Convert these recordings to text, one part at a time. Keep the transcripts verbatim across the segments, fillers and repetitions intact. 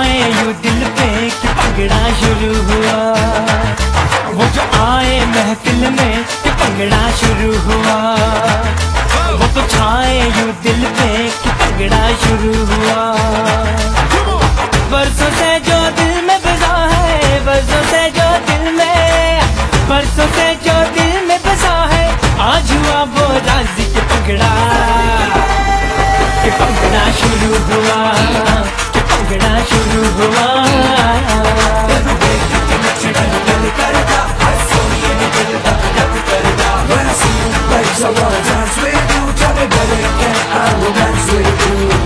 छाए यूं दिल पे कि पंगड़ा शुरू हुआ। वो जो आए महफिल में कि पंगड़ा शुरू हुआ। वो तो छाए यूं दिल पे कि पंगड़ा शुरू हुआ। बरसों से जो दिल में बसा है, बरसों से जो दिल में, बरसों से जो दिल में बसा है, आज हुआ वो राजी के पंगड़ा, के पंगड़ा शुरू हुआ, के पंगड़ा शुरू हुआ। I wanna dance with you, tell me baby, can I romance with you?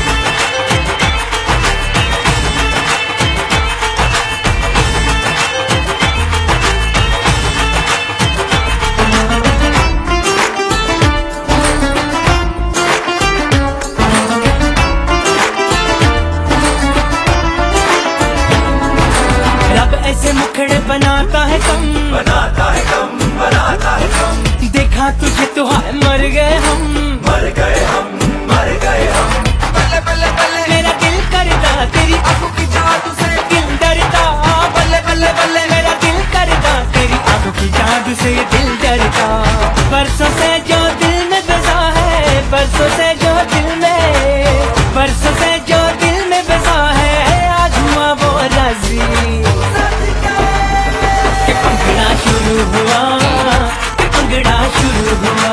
रब ऐसे मुखड़े बनाता है कम, बनाता है कम, बनाता है कम। देखा तुझे तो हाय मर गए हम, मर गए हम, मर गए हम। बल्ले बल्ले बल्ले मेरा दिल करता तेरी आंखों की जादू से दिल डरता। बल्ले बल्ले बल्ले मेरा दिल करता तेरी आंखों की जादू से दिल डरता। बरसों से जो दिल में बसा है, बरसों से जो दिल में, बरसों से जो दिल में बसा है, आज हुआ वो राजी कि पंगड़ा शुरू हुआ, कि पंगड़ा शुरू हुआ।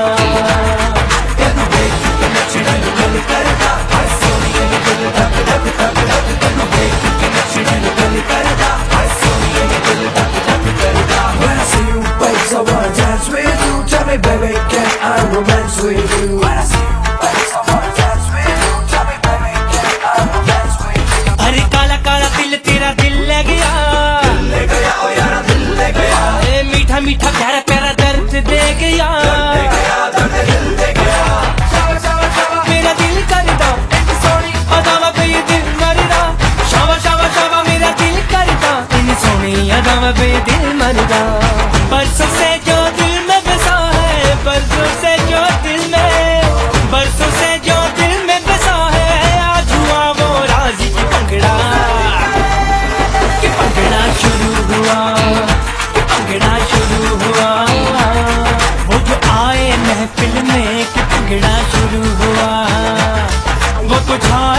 When I see you, babes, I wanna dance with you. Tell me, baby, can I romance with you? When I see you, babes, I wanna dance with you. Tell me, baby, can I romance with you? अरे काला काला दिल तेरा दिल ले गया, दिल ले गया, ओ यारा दिल ले गया। ए मीठा मीठा प्यारा प्यारा दर्द दे गया, दर्द दे गया, दर्द दिल दे गया। शावा शावा शावा मेरा दिल करदा एक सोनी अदावा पे ये दिल मरदा। शावा शावा शावा मेरा दिल करदा इन सोनी अदावा पे ये दिल मरदा। बरसों से जो दिल में बसा है, बरसों से जो दिल में, बरसों से जो दिल में बसा है, आज हुआ वो राजी की पंगड़ा, कि पंगड़ा शुरू हुआ, कि पंगड़ा शुरू हुआ। वो जो आए महफिल में कि पंगड़ा शुरू हुआ। वो तो छाए